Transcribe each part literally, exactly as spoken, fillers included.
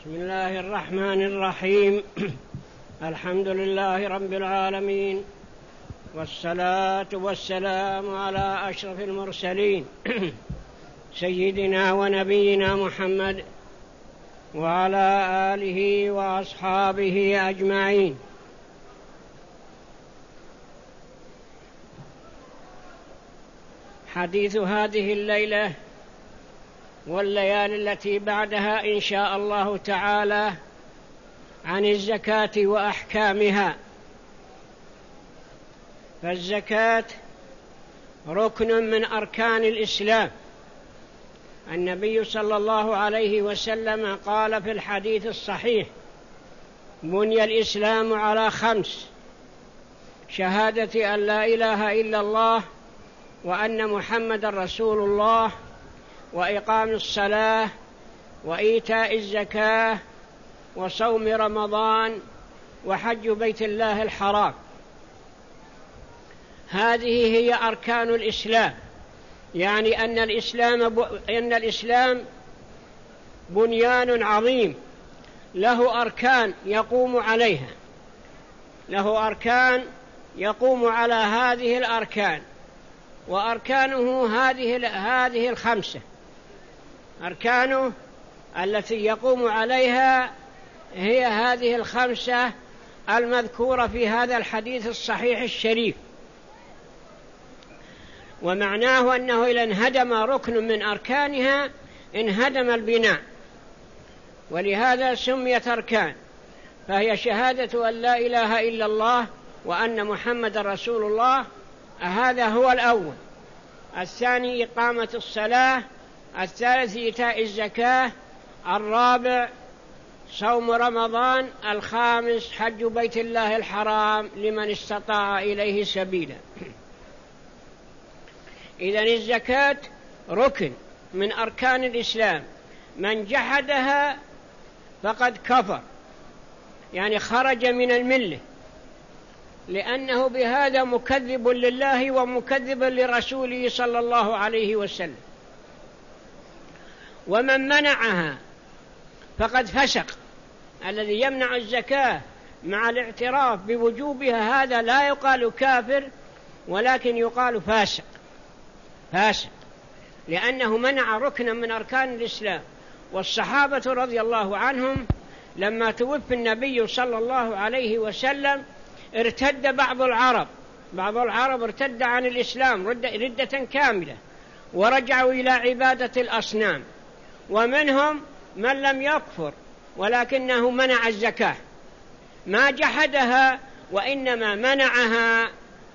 بسم الله الرحمن الرحيم. الحمد لله رب العالمين، والصلاة والسلام على أشرف المرسلين سيدنا ونبينا محمد وعلى آله وأصحابه أجمعين. حديث هذه الليلة والليالي التي بعدها إن شاء الله تعالى عن الزكاة وأحكامها. فالزكاة ركن من أركان الإسلام. النبي صلى الله عليه وسلم قال في الحديث الصحيح: بني الإسلام على خمس: شهادة أن لا إله إلا الله وأن محمد رسول الله، وإقام الصلاة، وإيتاء الزكاة، وصوم رمضان، وحج بيت الله الحرام. هذه هي أركان الإسلام، يعني أن الإسلام ب... أن الإسلام بنيان عظيم له أركان يقوم عليها، له أركان يقوم على هذه الأركان، وأركانه هذه هذه الخمسة. أركانه التي يقوم عليها هي هذه الخمسة المذكورة في هذا الحديث الصحيح الشريف. ومعناه أنه إذا انهدم ركن من أركانها انهدم البناء، ولهذا سميت أركان. فهي شهادة أن لا إله إلا الله وأن محمد رسول الله، هذا هو الأول. الثاني إقامة الصلاة، الثالث إيتاء الزكاة، الرابع صوم رمضان، الخامس حج بيت الله الحرام لمن استطاع إليه سبيلا. إذن الزكاة ركن من أركان الإسلام، من جحدها فقد كفر، يعني خرج من الملة، لأنه بهذا مكذب لله ومكذب لرسوله صلى الله عليه وسلم. ومن منعها فقد فسق. الذي يمنع الزكاة مع الاعتراف بوجوبها هذا لا يقال كافر، ولكن يقال فاسق. فاسق لأنه منع ركنا من أركان الإسلام. والصحابة رضي الله عنهم لما توفي النبي صلى الله عليه وسلم ارتد بعض العرب بعض العرب ارتد عن الإسلام ردة كاملة، ورجعوا إلى عبادة الأصنام. ومنهم من لم يكفر ولكنه منع الزكاة، ما جحدها وإنما منعها،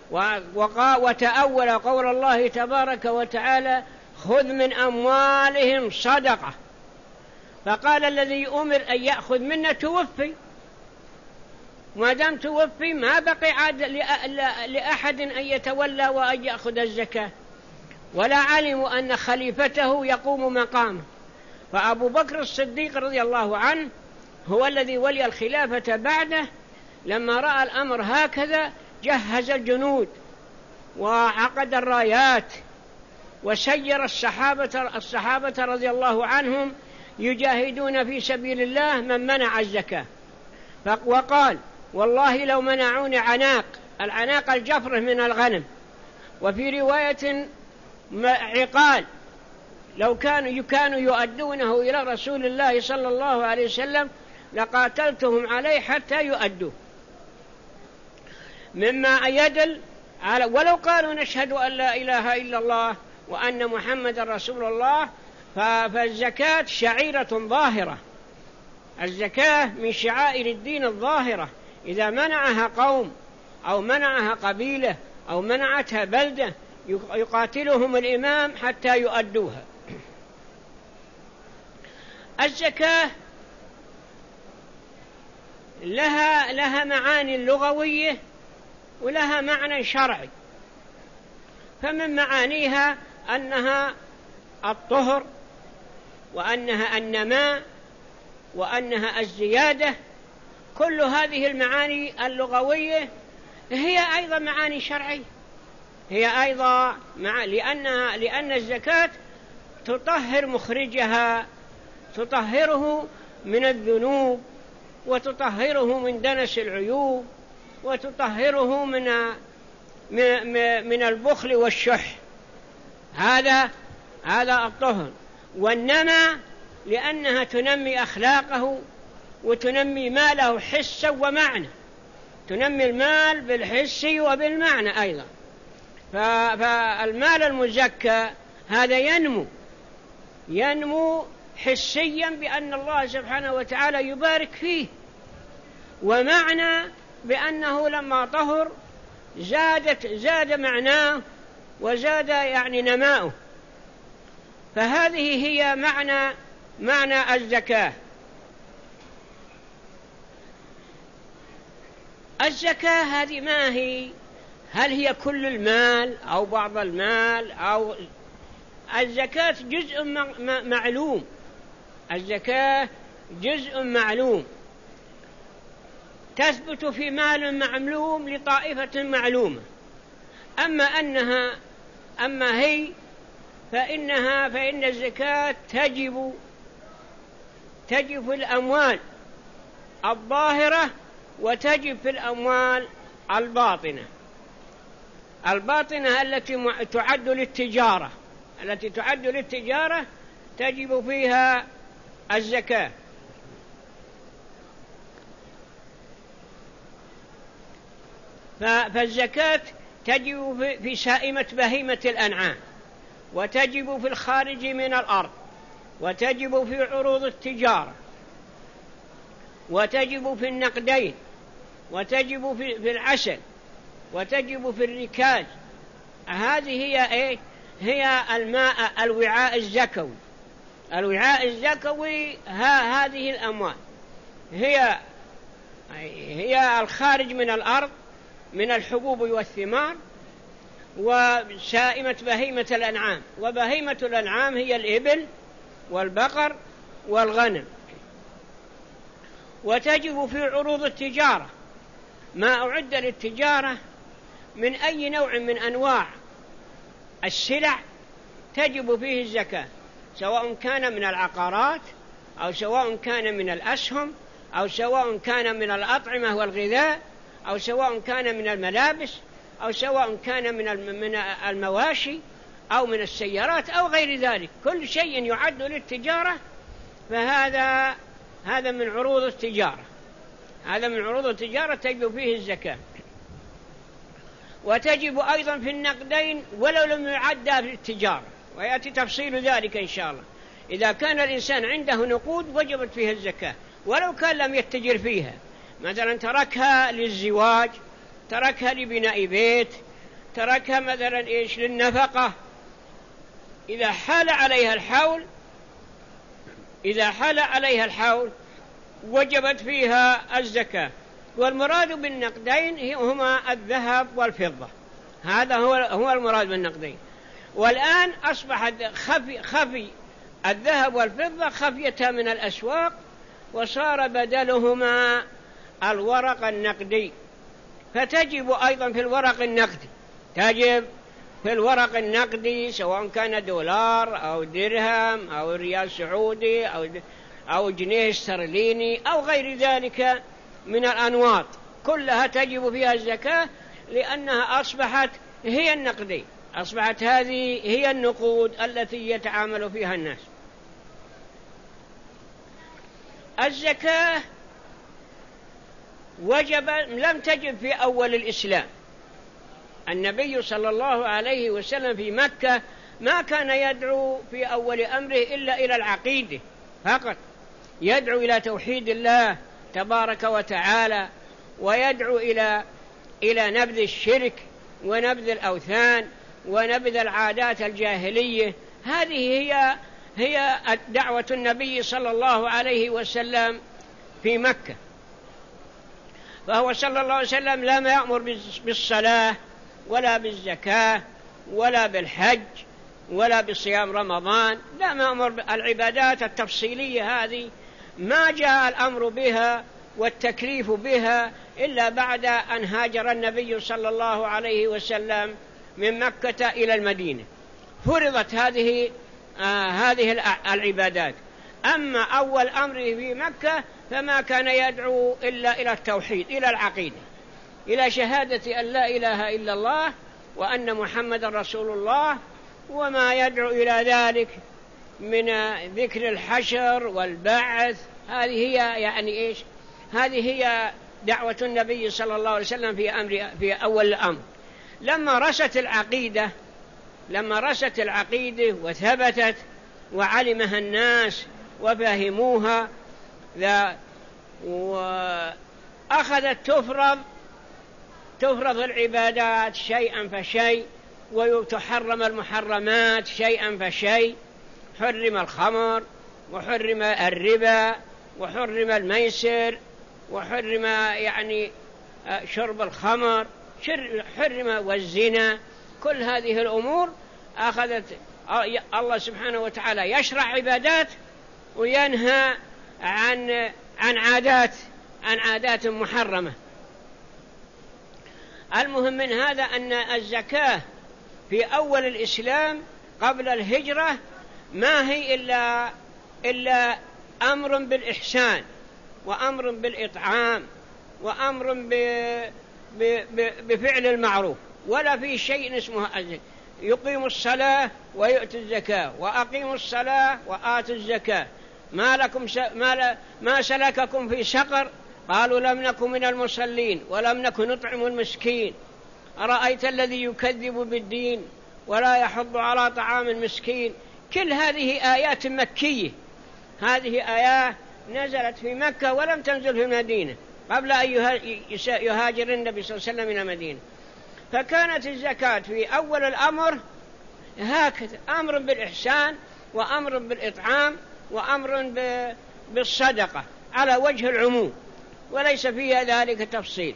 وتأول قول الله تبارك وتعالى: خذ من أموالهم صدقة. فقال الذي أمر أن يأخذ منا توفي، ما دام توفي ما بقي عاد لأحد أن يتولى وأن يأخذ الزكاة، ولا علموا أن خليفته يقوم مقامه. فأبو بكر الصديق رضي الله عنه هو الذي ولي الخلافة بعده. لما رأى الأمر هكذا جهز الجنود وعقد الرايات وسير الصحابة, الصحابة رضي الله عنهم يجاهدون في سبيل الله من منع الزكاة. وقال: والله لو منعوني عناق، العناق الجفر من الغنم، وفي رواية عقال، لو كانوا كانوا يؤدونه إلى رسول الله صلى الله عليه وسلم لقاتلتهم عليه حتى يؤدوه. مما يدل على ولو قالوا نشهد أن لا إله إلا الله وأن محمد رسول الله، فالزكاة شعيرة ظاهرة. الزكاة من شعائر الدين الظاهرة. إذا منعها قوم أو منعها قبيلة أو منعتها بلدة يقاتلهم الإمام حتى يؤدوها. الزكاة لها لها معاني لغوية ولها معنى شرعي. فمن معانيها أنها الطهر، وأنها النماء، وأنها الزيادة. كل هذه المعاني اللغوية هي أيضا معاني شرعية، هي أيضا مع لأنها لأن الزكاة تطهر مخرجها، تطهره من الذنوب، وتطهره من دنس العيوب، وتطهره من من البخل والشح. هذا هذا الطهر. والنمى لأنها تنمي أخلاقه وتنمي ماله حسا ومعنى، تنمي المال بالحس وبالمعنى أيضا. فالمال المزكى هذا ينمو ينمو حسيا بأن الله سبحانه وتعالى يبارك فيه، ومعنى بأنه لما طهر زادت زاد معناه وزاد يعني نماؤه. فهذه هي معنى معنى الزكاة. الزكاة هذه ما هي؟ هل هي كل المال أو بعض المال؟ أو الزكاة جزء معلوم، الزكاة جزء معلوم تثبت في مال معلوم لطائفة معلومة. أما أنها أما هي فإنها فإن الزكاة تجب تجب في الأموال الظاهرة وتجب في الأموال الباطنة. الباطنة التي تعد للتجارة التي تعد للتجارة تجب فيها الزكاة. فالزكاة تجب في سائمة بهيمة الأنعام، وتجب في الخارج من الأرض، وتجب في عروض التجارة، وتجب في النقدين، وتجب في العسل، وتجب في الركاز. هذه هي إيه؟ هي الماء الوعاء الزكوي. الوعاء الزكوي ها هذه الأموال هي هي الخارج من الأرض من الحبوب والثمار، وسائمة بهيمة الأنعام. وبهيمة الأنعام هي الإبل والبقر والغنم. وتجب في عروض التجارة ما أعد للتجارة من أي نوع من أنواع السلع تجب فيه الزكاة، سواء كان من العقارات أو سواء كان من الأسهم أو سواء كان من الأطعمة والغذاء أو سواء كان من الملابس أو سواء كان من المواشي أو من السيارات أو غير ذلك. كل شيء يعد للتجارة فهذا هذا من عروض التجارة هذا من عروض التجارة تجب فيه الزكاة. وتجب أيضا في النقدين ولو لم يعد في التجارة، ويأتي تفصيل ذلك إن شاء الله. إذا كان الإنسان عنده نقود وجبت فيها الزكاة ولو كان لم يتجر فيها، مثلا تركها للزواج، تركها لبناء بيت، تركها مثلا إيش للنفقة، إذا حال عليها الحول إذا حال عليها الحول وجبت فيها الزكاة. والمراد بالنقدين هما الذهب والفضة، هذا هو هو المراد بالنقدين. والآن أصبح خفي, خفي الذهب والفضة خفية من الأسواق، وصار بدلهما الورق النقدي. فتجب أيضا في الورق النقدي تجب في الورق النقدي سواء كان دولار أو درهم أو ريال سعودي أو أو جنيه استرليني أو غير ذلك من الأنواط، كلها تجب فيها الزكاة لأنها أصبحت هي النقدي، أصبحت هذه هي النقود التي يتعامل فيها الناس. الزكاة وجب لم تجب في أول الإسلام. النبي صلى الله عليه وسلم في مكة ما كان يدعو في أول أمره إلا إلى العقيدة فقط، يدعو إلى توحيد الله تبارك وتعالى، ويدعو إلى إلى نبذ الشرك ونبذ الأوثان ونبذ العادات الجاهلية. هذه هي هي دعوة النبي صلى الله عليه وسلم في مكة. فهو صلى الله عليه وسلم لم يأمر بالصلاة ولا بالزكاة ولا بالحج ولا بصيام رمضان، لم يأمر بالعبادات التفصيلية هذه، ما جاء الأمر بها والتكليف بها إلا بعد أن هاجر النبي صلى الله عليه وسلم من مكة إلى المدينة، فرضت هذه آه هذه العبادات. أما أول أمره في مكة فما كان يدعو إلا إلى التوحيد، إلى العقيدة، إلى شهادة أن لا إله إلا الله وأن محمد رسول الله، وما يدعو إلى ذلك من ذكر الحشر والبعث. هذه هي يعني إيش؟ هذه هي دعوة النبي صلى الله عليه وسلم في أمر في أول الأمر. لما رست العقيدة لما رست العقيدة وثبتت وعلمها الناس وفهموها، وأخذت تفرض تفرض العبادات شيئا فشيء، وتحرم المحرمات شيئا فشيء. حرم الخمر، وحرم الربا، وحرم الميسر، وحرم يعني شرب الخمر، حرم والزنا. كل هذه الأمور أخذت الله سبحانه وتعالى يشرع عبادات وينهى عن عن عادات عن عادات محرمة. المهم من هذا أن الزكاة في أول الإسلام قبل الهجرة ما هي إلا إلا أمر بالإحسان، وأمر بالإطعام، وأمر بفعل المعروف، ولا في شيء اسمه الزكاة. يقيم الصلاة ويؤتي الزكاة، وأقيموا الصلاة وآتوا الزكاة. ما لكم س... ما, ل... ما سلككم في سقر؟ قالوا لم نكن من المصلين ولم نكن نطعم المسكين. أرأيت الذي يكذب بالدين ولا يحض على طعام المسكين. كل هذه آيات مكية، هذه آيات نزلت في مكة ولم تنزل في المدينة قبل أن يهاجر النبي صلى الله عليه وسلم من المدينة. فكانت الزكاة في أول الأمر هكذا، أمر بالإحسان، وأمر بالإطعام، وأمر بالصدقة على وجه العموم، وليس فيها ذلك تفصيل.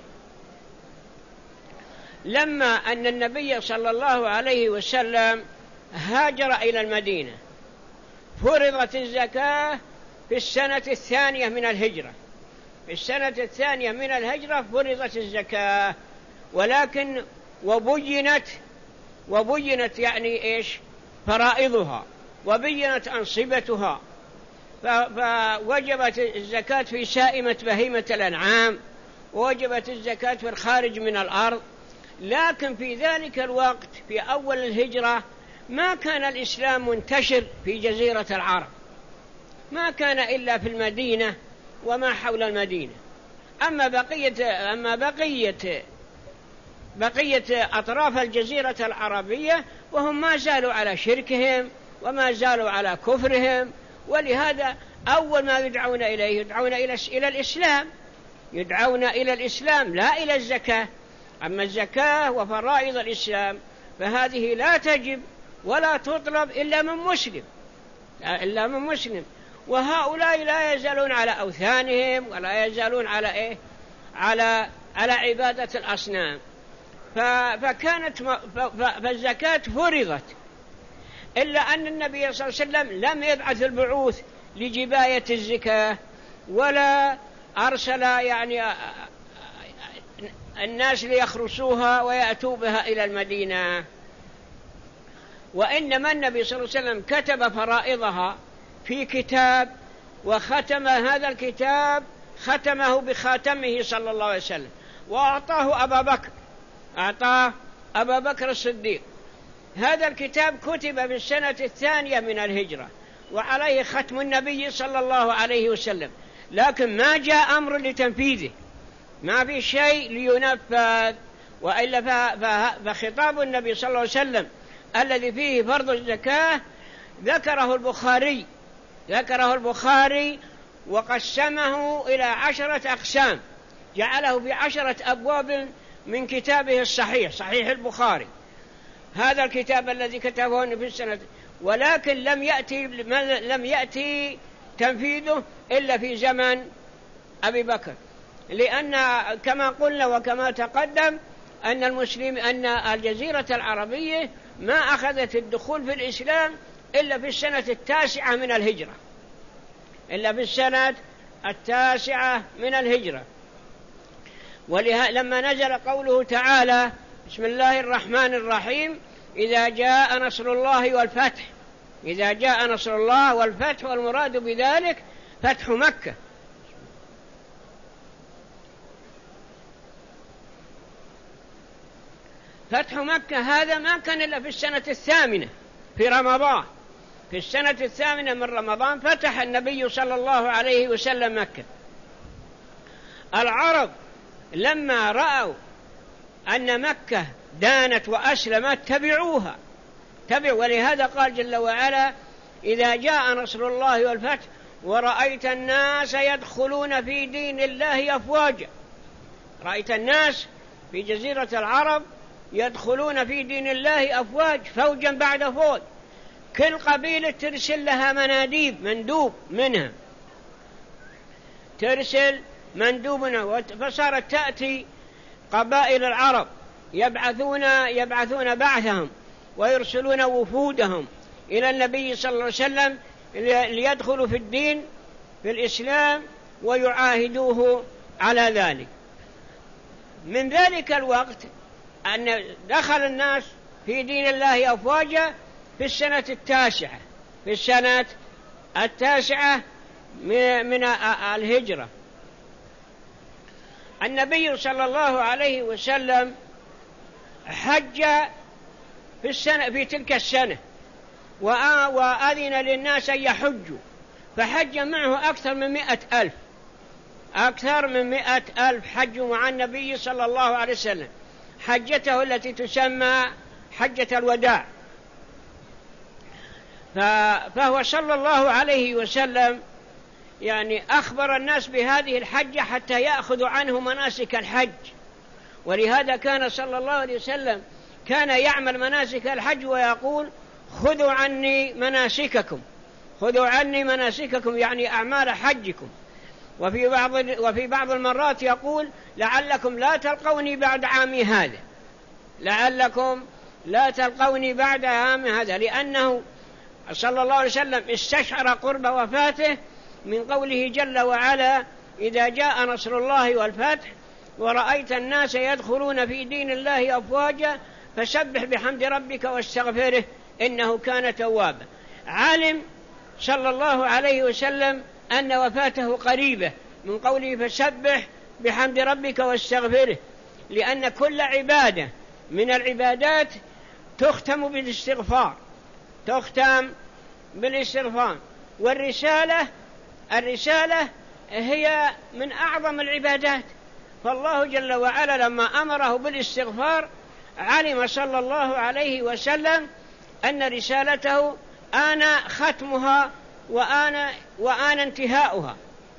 لما أن النبي صلى الله عليه وسلم هاجر إلى المدينة فرضت الزكاة في السنة الثانية من الهجرة. في السنة الثانية من الهجرة فرضت الزكاة، ولكن وبينت وبينت يعني إيش فرائضها، وبينت أنصبتها. فوجبت الزكاة في سائمة بهيمة الأنعام، ووجبت الزكاة في الخارج من الأرض. لكن في ذلك الوقت في أول الهجرة ما كان الإسلام منتشر في جزيرة العرب، ما كان إلا في المدينة وما حول المدينة. أما بقية أما بقية بقية أطراف الجزيرة العربية وهم ما زالوا على شركهم وما زالوا على كفرهم، ولهذا أول ما يدعون إليه يدعون إلى إلى الإسلام، يدعون إلى الإسلام لا إلى الزكاة. أما الزكاة وفرائض الإسلام فهذه لا تجب ولا تطلب إلا من مسلم، إلا من مسلم. وهؤلاء لا يزالون على أوثانهم ولا يزالون على إيه على على عبادة الأصنام. فكانت فالزكاة فرضت، إلا أن النبي صلى الله عليه وسلم لم يبعث البعوث لجباية الزكاة، ولا أرسل يعني الناس ليخرسوها ويأتوا بها إلى المدينة. وإنما النبي صلى الله عليه وسلم كتب فرائضها في كتاب، وختم هذا الكتاب ختمه بخاتمه صلى الله عليه وسلم، وأعطاه أبا بكر أعطاه أبا بكر الصديق. هذا الكتاب كتب في السنة الثانية من الهجرة، وعليه ختم النبي صلى الله عليه وسلم، لكن ما جاء أمر لتنفيذه، ما في شيء لينفذ. وإلا فخطاب النبي صلى الله عليه وسلم الذي فيه فرض الزكاة ذكره البخاري ذكره البخاري وقسمه إلى عشرة أقسام، جعله في عشرة أبواب من كتابه الصحيح، صحيح البخاري، هذا الكتاب الذي كتبه في السنة. ولكن لم يأتي لم يأتي تنفيذه إلا في زمن أبي بكر، لأن كما قلنا وكما تقدم أن المسلم أن الجزيرة العربية ما أخذت الدخول في الإسلام إلا في السنة التاسعة من الهجرة إلا في السنة التاسعة من الهجرة. ولما نزل قوله تعالى: بسم الله الرحمن الرحيم: إذا جاء نصر الله والفتح إذا جاء نصر الله والفتح، والمراد بذلك فتح مكة. فتح مكة هذا ما كان إلا في السنة الثامنة في رمضان. في السنة الثامنة من رمضان فتح النبي صلى الله عليه وسلم مكة. العرب لما رأوا أن مكة دانت وأسلمت تبعوها تبعوا، ولهذا قال جل وعلا: إذا جاء نصر الله والفتح ورأيت الناس يدخلون في دين الله أفواجا. رأيت الناس في جزيرة العرب يدخلون في دين الله أفواج، فوجا بعد فوج، كل قبيلة ترسل لها مناديب، مندوب منها ترسل مندوب منها. فصارت تأتي قبائل العرب يبعثون يبعثون بعثهم ويرسلون وفودهم إلى النبي صلى الله عليه وسلم ليدخلوا في الدين في الإسلام ويعاهدوه على ذلك. من ذلك الوقت أن دخل الناس في دين الله أفواجا في السنة التاسعة في السنة التاسعة من الهجرة. النبي صلى الله عليه وسلم حج في السنة في تلك السنة، وأذن للناس أن يحجوا، فحج معه أكثر من مئة ألف أكثر من مئة ألف حجوا مع النبي صلى الله عليه وسلم حجته التي تسمى حجة الوداع. فهو صلى الله عليه وسلم يعني أخبر الناس بهذه الحجة حتى يأخذوا عنه مناسك الحج. ولهذا كان صلى الله عليه وسلم كان يعمل مناسك الحج ويقول: خذوا عني مناسككم خذوا عني مناسككم يعني أعمال حجكم. وفي بعض وفي بعض المرات يقول: لعلكم لا تلقوني بعد عامي هذا لعلكم لا تلقوني بعد عامي هذا لأنه صلى الله عليه وسلم استشعر قرب وفاته من قوله جل وعلا: إذا جاء نصر الله والفتح ورأيت الناس يدخلون في دين الله أفواجا فسبح بحمد ربك واستغفره إنه كان توابا. علم صلى الله عليه وسلم أن وفاته قريبة من قوله فسبح بحمد ربك واستغفره، لأن كل عبادة من العبادات تختم بالاستغفار تختم بالاستغفار والرسالة الرسالة هي من أعظم العبادات. فالله جل وعلا لما أمره بالاستغفار علم صلى الله عليه وسلم أن رسالته آن ختمها وآن, وآن انتهاؤها،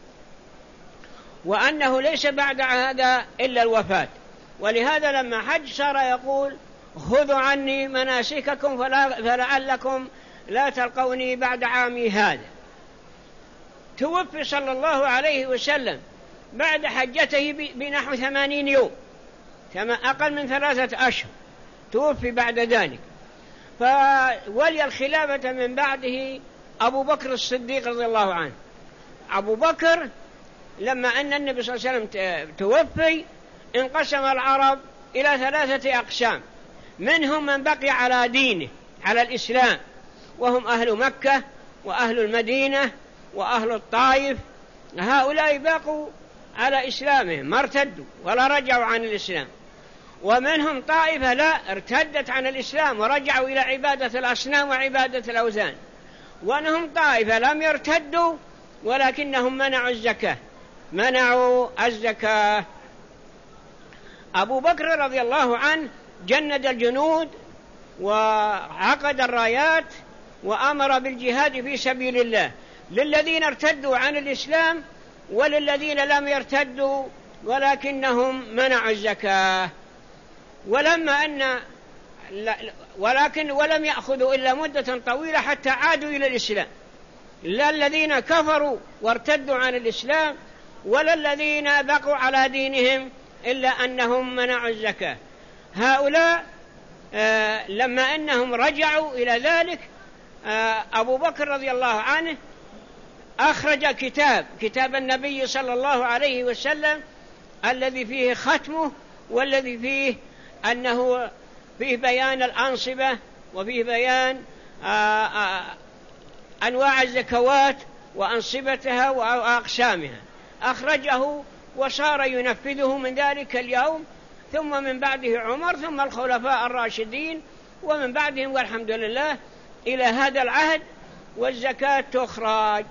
وأنه ليس بعد هذا إلا الوفاة. ولهذا لما حج صار يقول: خذوا عني مناسككم فلعلكم لا تلقوني بعد عامي هذا. توفي صلى الله عليه وسلم بعد حجته بنحو ثمانين يوم، أقل من ثلاثة أشهر توفي بعد ذلك. فولي الخلافة من بعده أبو بكر الصديق رضي الله عنه. أبو بكر لما أن النبي صلى الله عليه وسلم توفي انقسم العرب إلى ثلاثة أقسام، منهم من بقي على دينه على الإسلام وهم أهل مكة وأهل المدينة وأهل الطائف. هؤلاء بقوا على إسلامهم ما ارتدوا ولا رجعوا عن الإسلام. ومنهم طائفة لا ارتدت عن الإسلام ورجعوا إلى عبادة الأصنام وعبادة الأوثان. وأنهم طائفة لم يرتدوا ولكنهم منعوا الزكاة منعوا الزكاة. أبو بكر رضي الله عنه جند الجنود وعقد الرايات وأمر بالجهاد في سبيل الله للذين ارتدوا عن الإسلام وللذين لم يرتدوا ولكنهم منعوا الزكاة. ولما أن ولكن ولم يأخذوا إلا مدة طويلة حتى عادوا إلى الإسلام، لا الذين كفروا وارتدوا عن الإسلام ولا الذين بقوا على دينهم إلا أنهم منعوا الزكاة. هؤلاء آه لما أنهم رجعوا إلى ذلك آه أبو بكر رضي الله عنه أخرج كتاب كتاب النبي صلى الله عليه وسلم الذي فيه ختمه والذي فيه أنه فيه بيان الأنصبة وفيه بيان آآ آآ أنواع الزكوات وأنصبتها وأقسامها، أخرجه وصار ينفذه من ذلك اليوم، ثم من بعده عمر، ثم الخلفاء الراشدين، ومن بعدهم والحمد لله إلى هذا العهد والزكاة تخرج.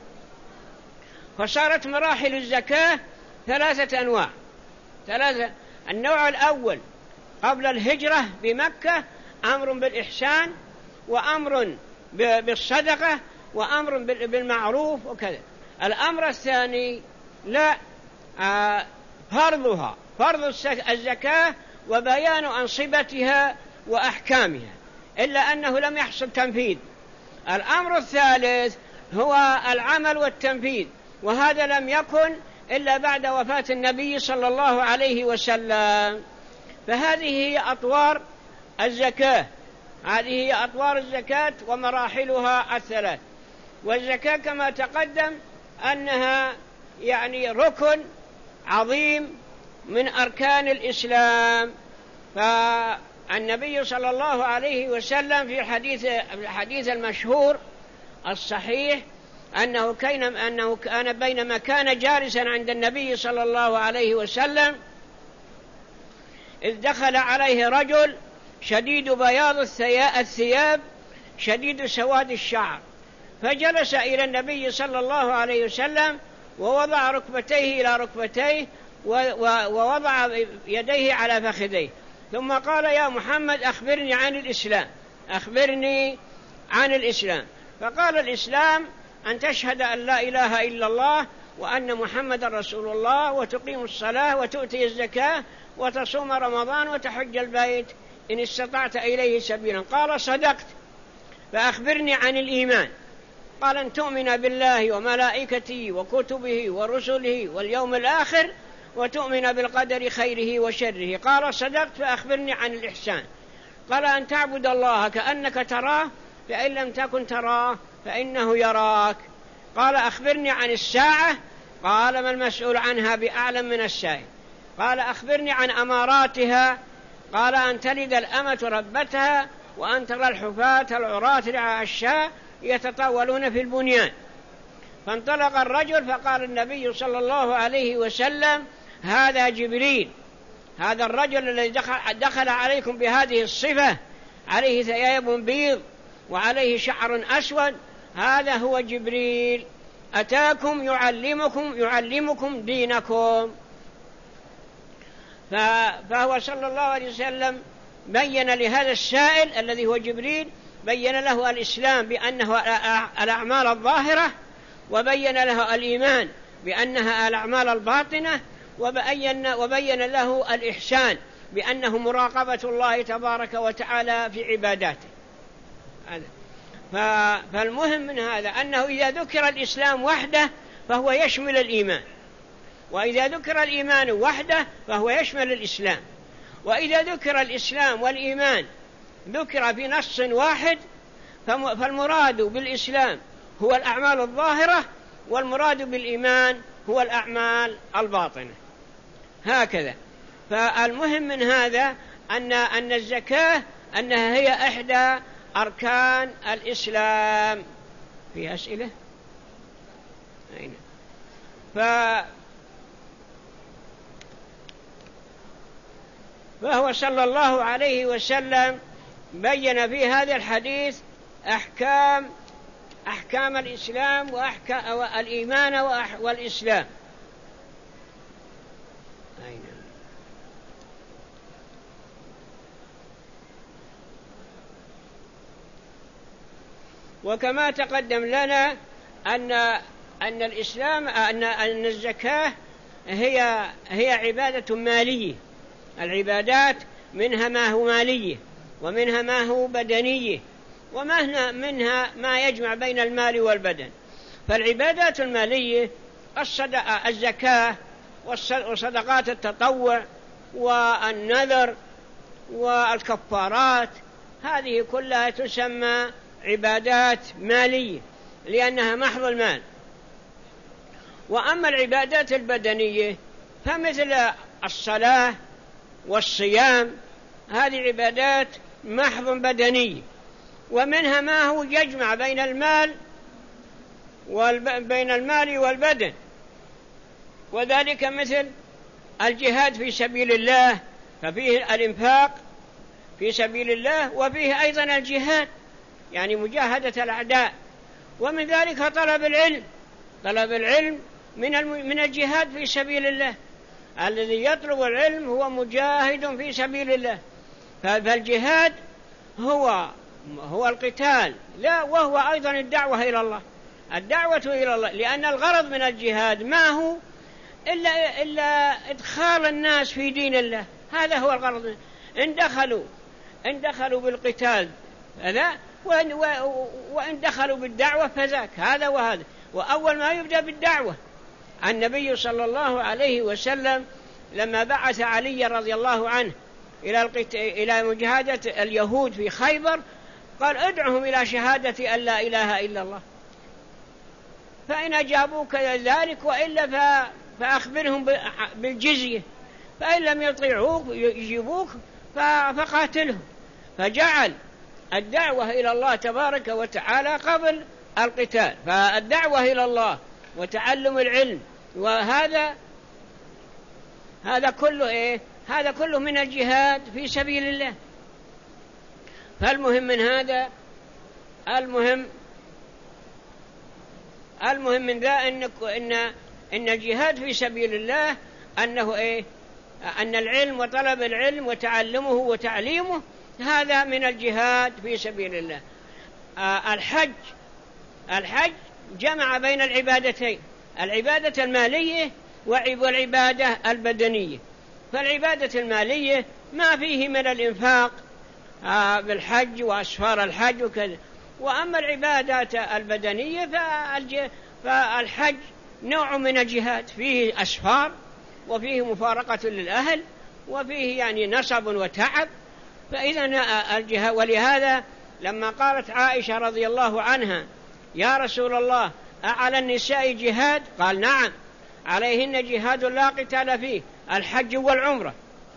فصارت مراحل الزكاة ثلاثة أنواع. ثلاثة. النوع الأول قبل الهجرة بمكة أمر بالإحسان، وأمر بالصدقة، وأمر بالمعروف وكذا. الأمر الثاني لا آه فرضها، فرض الزكاة وبيان أنصبتها وأحكامها، إلا أنه لم يحصل تنفيذ. الأمر الثالث هو العمل والتنفيذ، وهذا لم يكن إلا بعد وفاة النبي صلى الله عليه وسلم. فهذه هي أطوار الزكاة، هذه هي أطوار الزكاة ومراحلها الثلاث. والزكاة كما تقدم أنها يعني ركن عظيم من أركان الإسلام. فالنبي صلى الله عليه وسلم في الحديث الحديث المشهور الصحيح أنه كان أنه كان بينما كان جالسا عند النبي صلى الله عليه وسلم إذ دخل عليه رجل شديد بياض الثياب شديد سواد الشعر، فجلس إلى النبي صلى الله عليه وسلم ووضع ركبتيه إلى ركبتيه ووضع يديه على فخذيه، ثم قال: يا محمد أخبرني عن الإسلام، أخبرني عن الإسلام. فقال: الإسلام أن تشهد أن لا إله إلا الله وأن محمد رسول الله، وتقيم الصلاة، وتؤتي الزكاة، وتصوم رمضان، وتحج البيت إن استطعت إليه سبيلا. قال: صدقت. فأخبرني عن الإيمان. قال: أن تؤمن بالله وملائكته وكتبه ورسله واليوم الآخر، وتؤمن بالقدر خيره وشره. قال: صدقت. فأخبرني عن الإحسان. قال: أن تعبد الله كأنك تراه، فإن لم تكن تراه فإنه يراك. قال: أخبرني عن الساعة. قال: ما المسؤول عنها بأعلم من السائل. قال: أخبرني عن أماراتها. قال: أن تلد الأمة ربتها، وأن ترى الحفاة العراة رعاء الشاة يتطاولون في البنيان. فانطلق الرجل، فقال النبي صلى الله عليه وسلم: هذا جبريل، هذا الرجل الذي دخل, دخل عليكم بهذه الصفة، عليه ثياب بيض وعليه شعر أسود، هذا هو جبريل أتاكم يعلمكم يعلمكم دينكم. فهو صلى الله عليه وسلم بين لهذا السائل الذي هو جبريل، بين له الإسلام بأنه الأعمال الظاهرة، وبين له الإيمان بأنها الأعمال الباطنة، وبين, وبين له الإحسان بأنه مراقبة الله تبارك وتعالى في عباداته. فالمهم من هذا أنه إذا ذكر الإسلام وحده فهو يشمل الإيمان، وإذا ذكر الإيمان وحده فهو يشمل الإسلام، وإذا ذكر الإسلام والإيمان ذكر في نص واحد فالمراد بالإسلام هو الأعمال الظاهرة، والمراد بالإيمان هو الأعمال الباطنة، هكذا. فالمهم من هذا أن أن الزكاة أنها هي إحدى أركان الإسلام. في أسئلة؟ أين؟ ف فهو صلى الله عليه وسلم بين في هذا الحديث أحكام أحكام الإسلام وأحكام الإيمان والإسلام. أين؟ وكما تقدم لنا أن أن الإسلام أن أن الزكاة هي هي عبادة مالية. العبادات منها ما هو مالية، ومنها ما هو بدنية، ومنها منها ما يجمع بين المال والبدن. فالعبادات المالية الصدقة الزكاة وصدقات التطوع والنذر والكفارات، هذه كلها تسمى عبادات مالية لأنها محض المال. وأما العبادات البدنية فمثل الصلاة والصيام، هذه عبادات محض بدنية، ومنها ما هو يجمع بين المال بين المال والبدن، وذلك مثل الجهاد في سبيل الله، ففيه الإنفاق في سبيل الله، وفيه أيضا الجهاد يعني مجاهدة الأعداء، ومن ذلك طلب العلم. طلب العلم من من الجهاد في سبيل الله، الذي يطلب العلم هو مجاهد في سبيل الله. فالجهاد هو هو القتال، لا وهو أيضا الدعوة إلى الله، الدعوة إلى الله، لأن الغرض من الجهاد ما هو إلا إلا إدخال الناس في دين الله، هذا هو الغرض منه. إن دخلوا إن دخلوا بالقتال هذا، وإن, وإن دخلوا بالدعوة فذاك، هذا وهذا. وأول ما يبدأ بالدعوة النبي صلى الله عليه وسلم لما بعث علي رضي الله عنه إلى إلى مجاهدة اليهود في خيبر، قال ادعهم إلى شهادة أن لا إله إلا الله، فإن أجابوك ذلك وإلا فأخبرهم بالجزية، فإن لم يطيعوك يجيبوك فقاتلهم. فجعل الدعوة إلى الله تبارك وتعالى قبل القتال، فالدعوة إلى الله وتعلم العلم، وهذا هذا كله إيه؟ هذا كله من الجهاد في سبيل الله. فالمهم من هذا المهم المهم من ذا إن إن إن الجهاد في سبيل الله أنه إيه؟ أن العلم وطلب العلم وتعلمه وتعليمه هذا من الجهاد في سبيل الله. آه الحج الحج جمع بين العبادتين، العبادة المالية والعبادة البدنية. فالعبادة المالية ما فيه من الإنفاق آه بالحج وأسفار الحج وكذا، وأما العبادات البدنية فالحج نوع من الجهاد، فيه أسفار وفيه مفارقة للأهل وفيه يعني نصب وتعب. فإذا الجهاد، ولهذا لما قالت عائشة رضي الله عنها يا رسول الله أعلى النساء جهاد؟ قال نعم، عليهن جهاد لا قتال فيه، الحج والعمرة.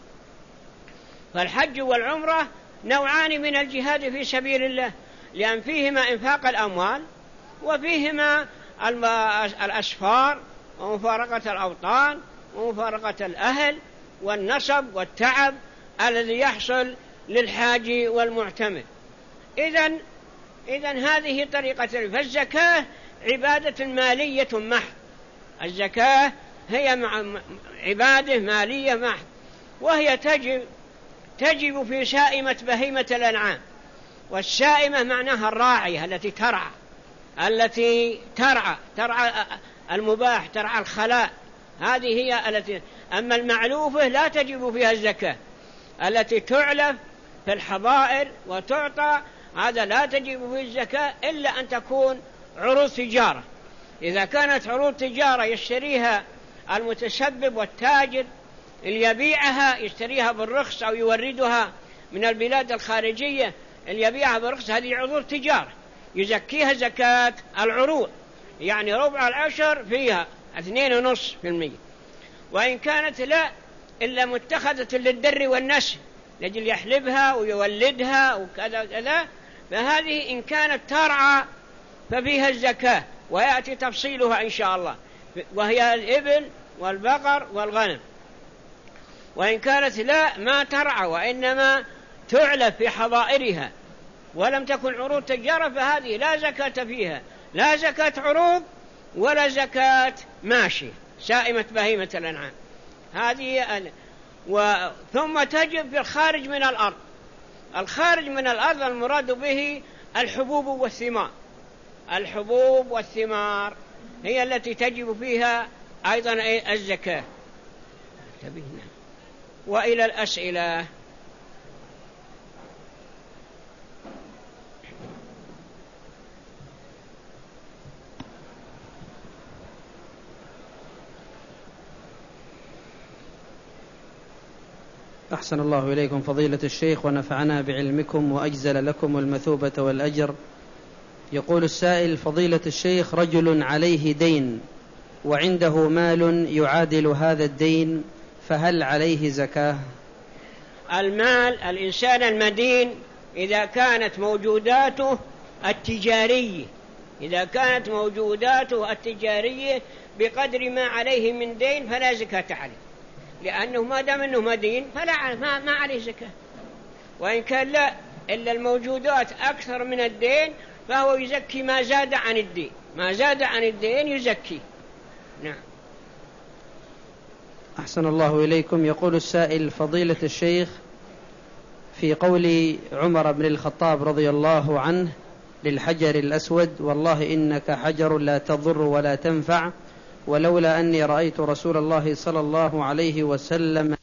فالحج والعمرة نوعان من الجهاد في سبيل الله، لأن فيهما إنفاق الأموال وفيهما الأسفار ومفارقة الأوطان ومفارقة الأهل والنصب والتعب الذي يحصل للحاج والمعتمر. إذن إذن هذه طريقة. فالزكاة عبادة مالية محض، الزكاة هي عبادة مالية محض، وهي تجب تجب في سائمة بهيمة الأنعام. والسائمة معناها الراعية التي ترعى التي ترعى ترعى المباح، ترعى الخلاء، هذه هي التي. أما المعلوفة لا تجب فيها الزكاة، التي تعلف في الحظائر وتعطى، هذا لا تجب فيه الزكاة إلا أن تكون عروض تجارة. إذا كانت عروض تجارة يشتريها المتسبب والتاجر اللي يبيعها، يشتريها بالرخص أو يوردها من البلاد الخارجية اللي يبيعها بالرخص، هذه عروض تجارة يزكيها زكاة العروض، يعني ربع العشر فيها اثنين ونصف في المية. وإن كانت لا إلا متخذة للدر والنسل لجل يحلبها ويولدها وكذا كذا، فهذه إن كانت ترعى ففيها الزكاة، ويأتي تفصيلها إن شاء الله، وهي الإبل والبقر والغنم. وإن كانت لا ما ترعى وإنما تعلف في حظائرها ولم تكن عروض تجارة، فهذه لا زكاة فيها، لا زكاة عروض ولا زكاة ماشي، سائمة بهيمة الأنعام هذه. و... ثم تجب في الخارج من الأرض. الخارج من الأرض المراد به الحبوب والثمار، الحبوب والثمار هي التي تجب فيها أيضا الزكاة. وإلى الأسئلة. أحسن الله إليكم فضيلة الشيخ ونفعنا بعلمكم وأجزل لكم المثوبة والأجر. يقول السائل فضيلة الشيخ رجل عليه دين وعنده مال يعادل هذا الدين، فهل عليه زكاة؟ المال الإنسان المدين إذا كانت موجوداته التجارية إذا كانت موجوداته التجارية بقدر ما عليه من دين فلا زكاة عليه، لأنه ما دام أنه مدين فلا ما, ما عليه زكاة. وإن كان لا إلا الموجودات أكثر من الدين فهو يزكي ما زاد عن الدين، ما زاد عن الدين يزكي. نعم. أحسن الله إليكم. يقول السائل: فضيلة الشيخ، في قول عمر بن الخطاب رضي الله عنه للحجر الأسود: والله إنك حجر لا تضر ولا تنفع، ولولا أني رأيت رسول الله صلى الله عليه وسلم